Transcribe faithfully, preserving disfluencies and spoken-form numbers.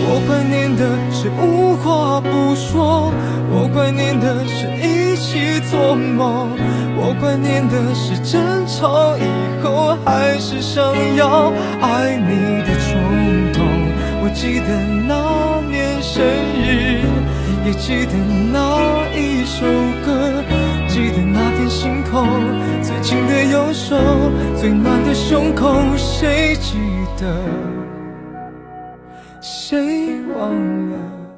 我怀念的是无话不说，我怀念的是一起做梦，我怀念的是争吵以后还是想要爱你的冲动。我记得那年生日，也记得那一首歌，记得那天心口最紧的右手，最暖的胸口，谁记得谁忘了。